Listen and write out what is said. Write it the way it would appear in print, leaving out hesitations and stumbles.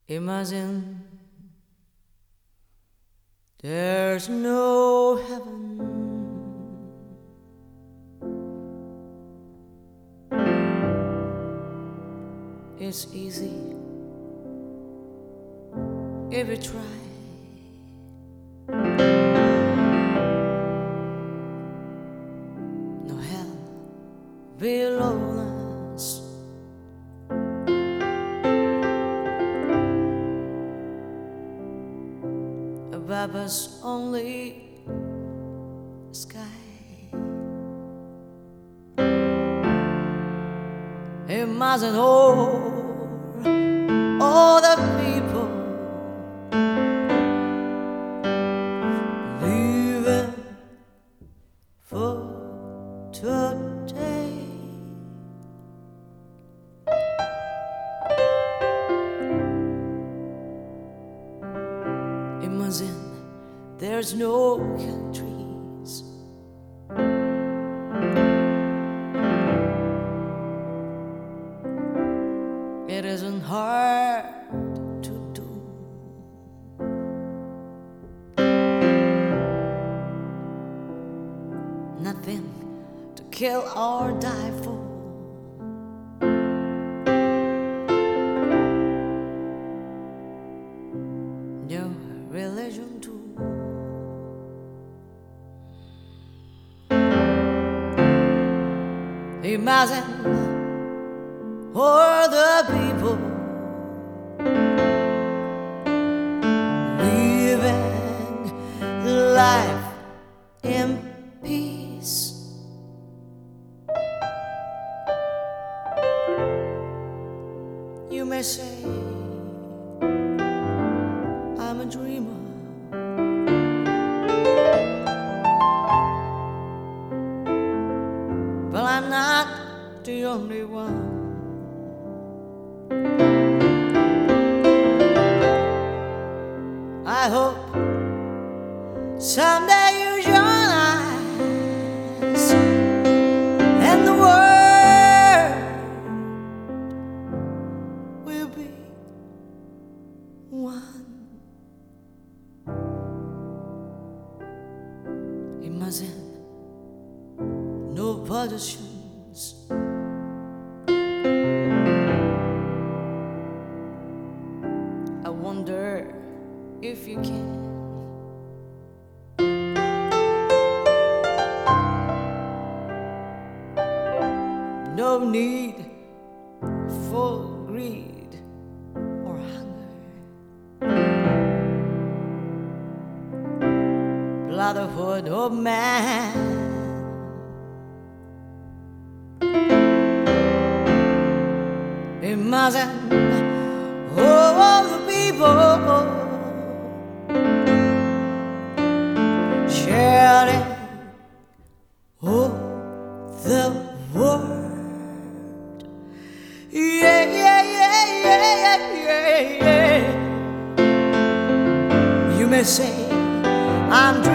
Imagine there's no heaven. It's easy if you try. No hell below us. Above us only sky. Imagine all the people living for today. Imagine there's no countries. It isn't hard to do. Nothing to kill or die for. No religion too. Imagine all the people living life in peace. You may say I'm a dreamer, but I'm not the only one. I hope someday you join us and the world will be one. Imagine no pollutions. I wonder if you can. No need for greed or hunger. Brotherhood of man. Imagine all the people sharing all the world. Yeah, yeah, yeah, yeah, yeah, yeah. You may say I'm dreaming,